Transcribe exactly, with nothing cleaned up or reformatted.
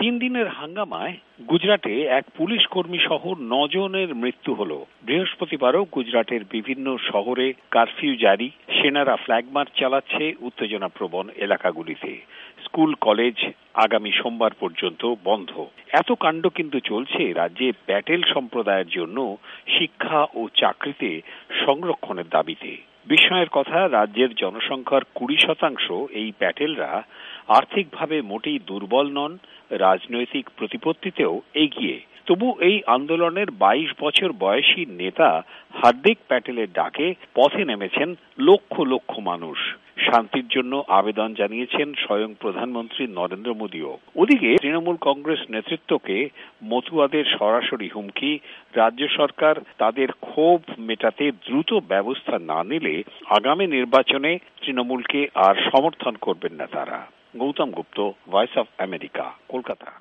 তিন দিনের হাঙ্গামায় গুজরাটে এক পুলিশ কর্মী সহ নজনের মৃত্যু হল। বৃহস্পতিবারও গুজরাটের বিভিন্ন শহরে কারফিউ জারি, সেনারা ফ্ল্যাগ মার্চ চালাচ্ছে উত্তেজনাপ্রবণ এলাকাগুলিতে। স্কুল কলেজ আগামী সোমবার পর্যন্ত বন্ধ। এত কাণ্ড কিন্তু চলছে রাজ্যে প্যাটেল সম্প্রদায়ের জন্য শিক্ষা ও চাকরিতে সংরক্ষণের দাবিতে। বিস্ময়ের কথা, রাজ্যের জনসংখ্যার কুড়ি শতাংশ এই প্যাটেলরা আর্থিকভাবে মোটেই দুর্বল নন, রাজনৈতিক প্রতিপত্তিতেও এগিয়ে। তবু এই আন্দোলনের বাইশ বছর বয়সী নেতা হার্দিক প্যাটেলের ডাকে পথে নেমেছেন লক্ষ লক্ষ মানুষ। শান্তির জন্য আবেদন জানিয়েছেন স্বয়ং প্রধানমন্ত্রী নরেন্দ্র মোদীও। ওদিকে তৃণমূল কংগ্রেস নেতৃত্বকে মতুয়াদের সরাসরি হুমকি, রাজ্য সরকার তাদের ক্ষোভ মেটাতে দ্রুত ব্যবস্থা না নিলে আগামী নির্বাচনে তৃণমূলকে আর সমর্থন করবেন না তারা। Gautam Gupta, voice of America, Kolkata.